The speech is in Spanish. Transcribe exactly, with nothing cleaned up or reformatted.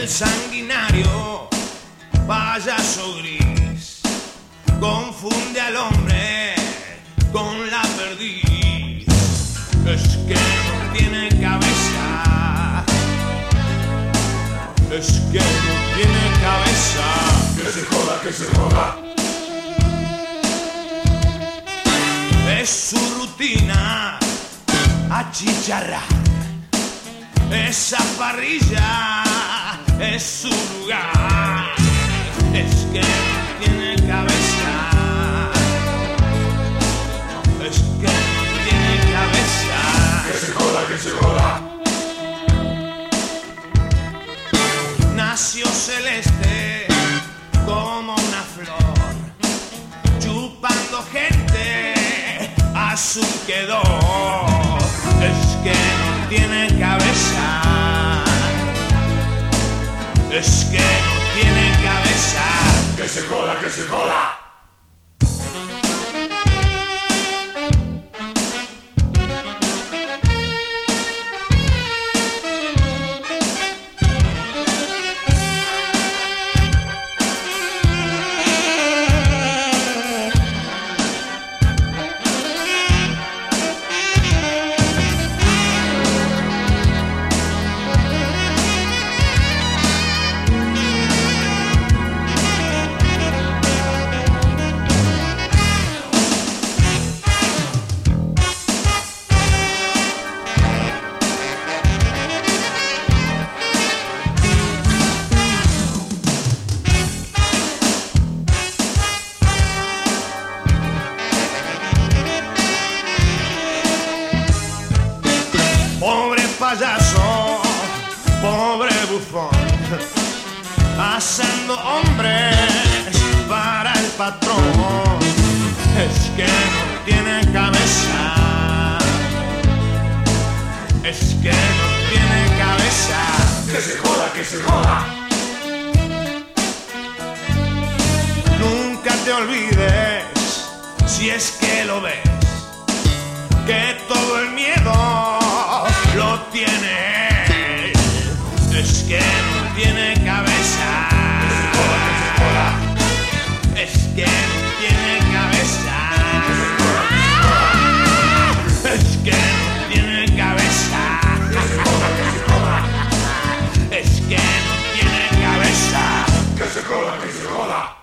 el sanguinario payaso gris confunde al hombre con la perdiz. Es que no tiene cabeza, es que no tiene cabeza. Que se joda, que se joda. Es su rutina achicharrar, esa parrilla es su lugar. Es que no tiene cabeza, es que no tiene cabeza. Que se joda, que se joda. Nació celeste como una flor, chupando gente, azul quedó. Es que no tiene cabeza, es que no tiene cabeza. Que se joda, que se joda. Pobre payaso, pobre bufón, asando hombres para el patrón. Es que no tiene cabeza, es que no tiene cabeza. Que se joda, que se joda. Nunca te olvides, si es que lo ves, que todo el miedo lo tiene él. Es que